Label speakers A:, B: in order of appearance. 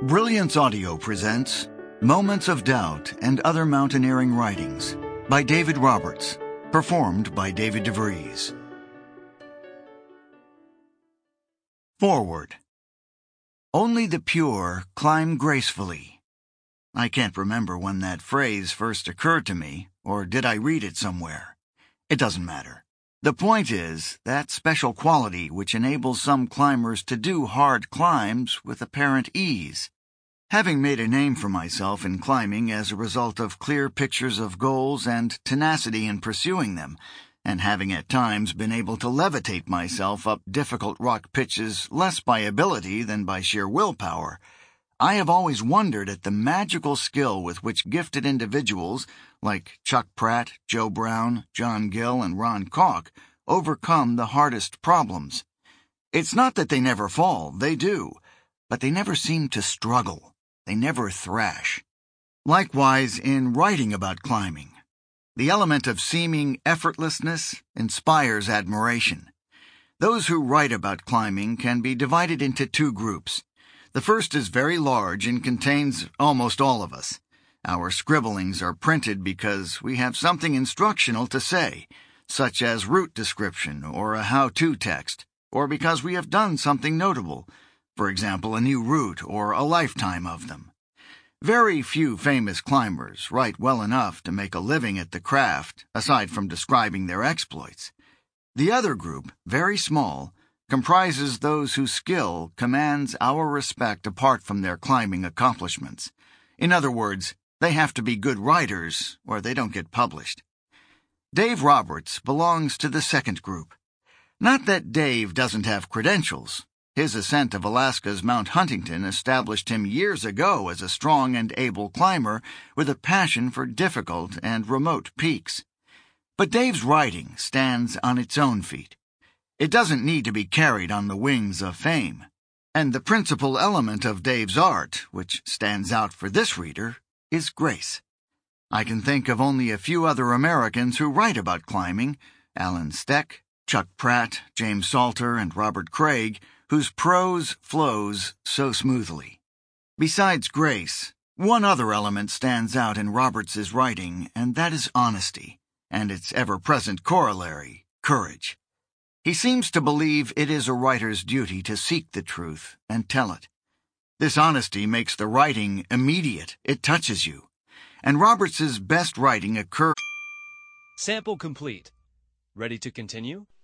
A: Brilliance Audio presents Moments of Doubt and Other Mountaineering Writings by David Roberts, performed by David DeVries. Forward. Only the pure climb gracefully. I can't remember when that phrase first occurred to me, or did I read it somewhere. It doesn't matter. The point is that special quality which enables some climbers to do hard climbs with apparent ease. Having made a name for myself in climbing as a result of clear pictures of goals and tenacity in pursuing them, and having at times been able to levitate myself up difficult rock pitches less by ability than by sheer willpower, I have always wondered at the magical skill with which gifted individuals like Chuck Pratt, Joe Brown, John Gill, and Ron Koch overcome the hardest problems. It's not that they never fall, they do, but they never seem to struggle. They never thrash. Likewise, in writing about climbing, the element of seeming effortlessness inspires admiration. Those who write about climbing can be divided into two groups. The first is very large and contains almost all of us. Our scribblings are printed because we have something instructional to say, such as route description or a how-to text, or because we have done something notable, for example, a new route or a lifetime of them. Very few famous climbers write well enough to make a living at the craft, aside from describing their exploits. The other group, very small, comprises those whose skill commands our respect apart from their climbing accomplishments. In other words, they have to be good writers, or they don't get published. Dave Roberts belongs to the second group. Not that Dave doesn't have credentials. His ascent of Alaska's Mount Huntington established him years ago as a strong and able climber with a passion for difficult and remote peaks. But Dave's writing stands on its own feet. It doesn't need to be carried on the wings of fame. And the principal element of Dave's art, which stands out for this reader, is grace. I can think of only a few other Americans who write about climbing, Alan Steck, Chuck Pratt, James Salter, and Robert Craig, whose prose flows so smoothly. Besides grace, one other element stands out in Roberts's writing, and that is honesty, and its ever-present corollary, courage. He seems to believe it is a writer's duty to seek the truth and tell it. This honesty makes the writing immediate. It touches you. And Roberts's best writing occurs.
B: Sample complete. Ready to continue?